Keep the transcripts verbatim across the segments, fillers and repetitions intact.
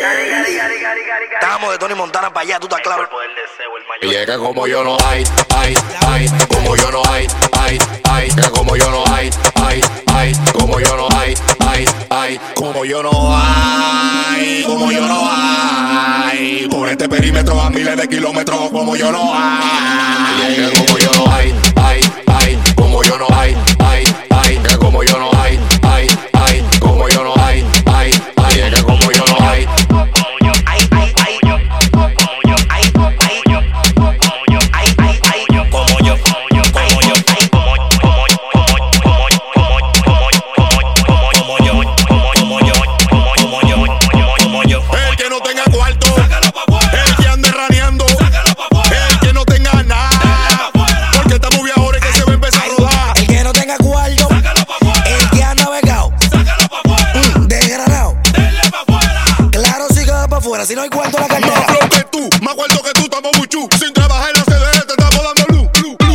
Estamos de Tony Montana para allá, tú estás claro. Y es que como yo no hay, hay, hay, como yo no hay, hay, hay, que como yo no hay, hay, hay, como yo no hay, hay, hay, como yo no hay, como yo no hay, por este perímetro a miles de kilómetros, como yo no hay, y es que como yo no hay, hay, hay, como yo no hay, hay, hay, que como yo no hay, hay, hay, como yo no hay, hay, hay, es que como yo no hay. Si no hay cuarto la cartera. Más flow que tú, más cuarto que tú, estamos muy chu. Sin trabajar en la C D E te estamos dando luz.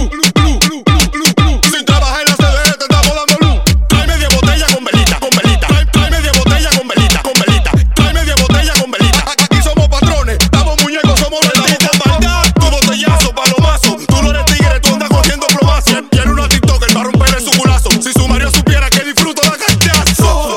Sin trabajar en la C D E te estamos dando luz. Trae media botella con velita, con velita. Trae, trae media botella con velita, con velita. Trae media botella con velita. Aquí somos patrones, estamos muñecos, somos benditas. Maldad, tu botellazo, palomazo. Tú no eres tigre, tú andas cogiendo plomazo. Tiene una TikToker para romper su culazo. Si su Mario supiera que disfruto la cachazo.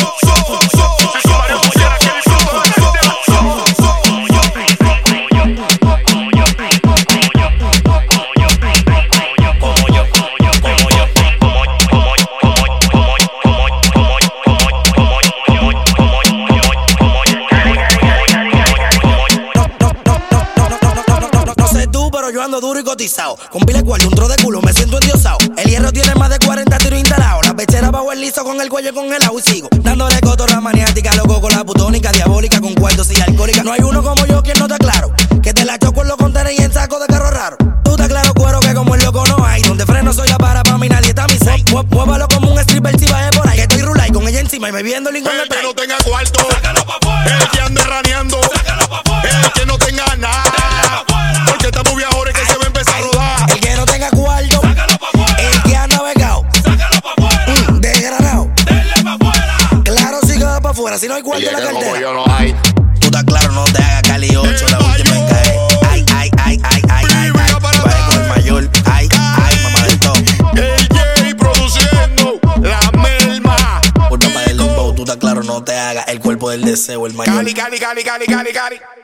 Yo ando duro y cotizado, con pile cuarto, un tro de culo, me siento endiosado. El hierro tiene más de cuarenta tiros instalados. La pechera bajo el liso con el cuello congelado. Y sigo dándole cotorra maniática, loco con la putónica, diabólica, con cuartos y alcohólica. No hay uno como yo quien no te aclaro, que te la choco en los contenedores y en saco de carro raro. Tú te claro cuero que como el loco no hay. Donde freno soy la para pa' mí nadie está a mi seis. Muévalo como un stripper si bajé por ahí. Que estoy rulay con ella encima y me viendo el lingón de El que no tenga cuarto, el que ande raneando, el que no tenga nada. Porque estamos viajores que se va a empezar a rodar. El que no tenga cuarto, el que ha navegado, mm, desgranado. Claro, sí que va pa' afuera, si no hay cuarto en la cartera. Como yo no hay. Tú estás claro, no te hagas Cali ocho, la última en caer. Ay, ay, ay, ay, ay, ay, ay. Vaya con el mayor, ay, ay, mamá del top. El Jay produciendo la melma. Por no pagar el dembow, tú estás claro, no te hagas el cuerpo del deseo, el mayor. Cali, Cali, Cali, Cali, Cali, Cali.